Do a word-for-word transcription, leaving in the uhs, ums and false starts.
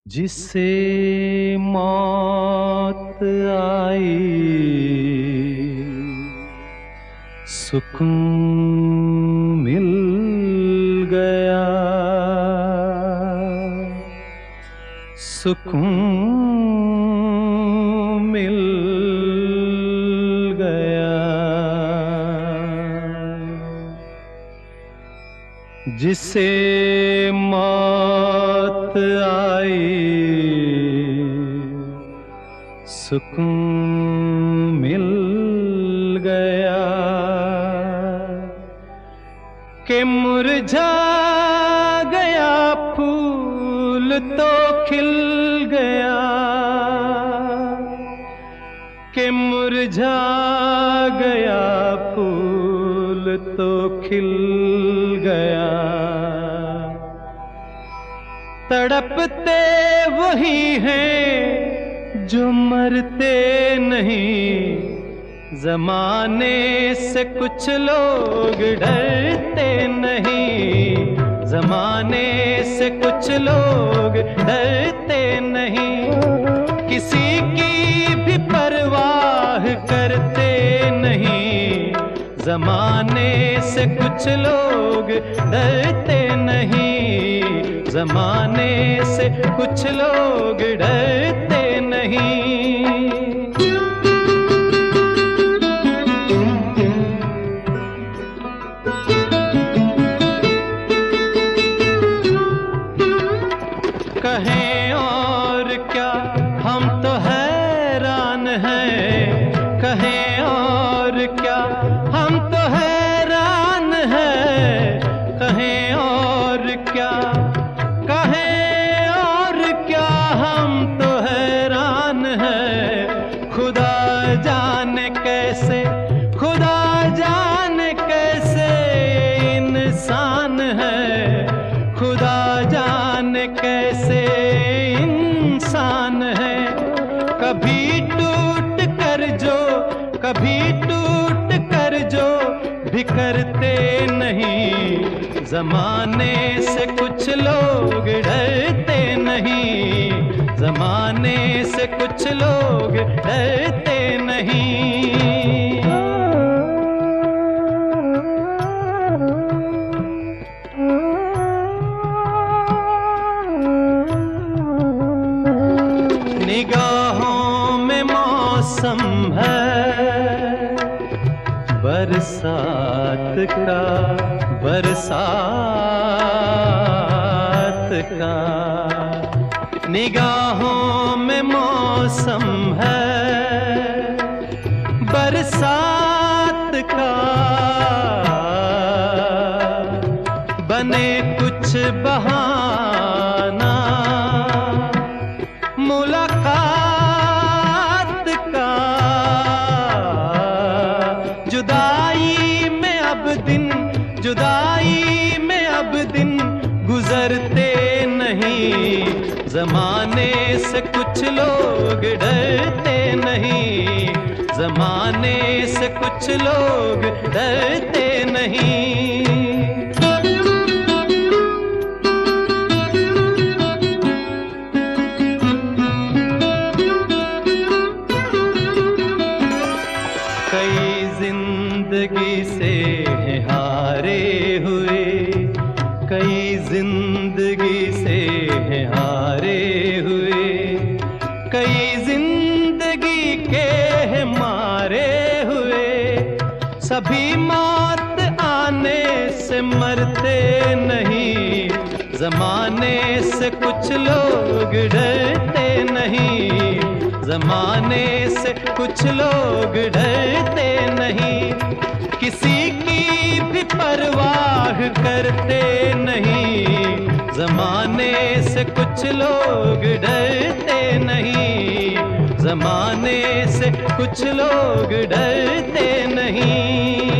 जिसे मौत आई सुकून मिल गया, सुकून मिल गया। जिसे मौत आई सुकून मिल गया कि मुरझा गया फूल तो खिल गया, कि मुरझा गया फूल तो खिल गया। तड़पते वही हैं जो मरते नहीं, ज़माने से कुछ लोग डरते नहीं, ज़माने से कुछ लोग डरते नहीं। किसी की भी परवाह करते नहीं, ज़माने से कुछ लोग डरते नहीं, ज़माने से कुछ लोग डरते नहीं। कहें और क्या हम तो हैरान हैं, कहें और क्या हम तो हैरान हैं, कहें और क्या, कहें और क्या हम तो हैरान हैं। खुदा जाने कैसे, खुदा जाने कैसे इंसान है, खुदा जाने कैसे इंसान है। कभी टूट कर जो, कभी टूट कर जो बिखरते नहीं, ज़माने से कुछ लोग डरते नहीं, ज़माने से कुछ लोग डरते नहीं। निगाहों में मौसम है बरसात का, बरसात का। निगाहों में मौसम है बरसात का। बने कुछ बहाना मुलाकात का, जुदाई में अब दिन, जुदाई में अब दिन गुजरते नहीं, ज़माने से कुछ लोग डरते नहीं, ज़माने से कुछ लोग डरते नहीं। कई जिंदगी से हैं हारे हुए, कई जिंदगी से हैं हारे हुए, कई जिंदगी के हैं मारे हुए। सभी मौत आने से मरते नहीं, ज़माने से कुछ लोग डरते नहीं, ज़माने से कुछ लोग डरते नहीं। किसी की भी परवाह करते नहीं, ज़माने से कुछ लोग डरते नहीं, ज़माने से कुछ लोग डरते नहीं।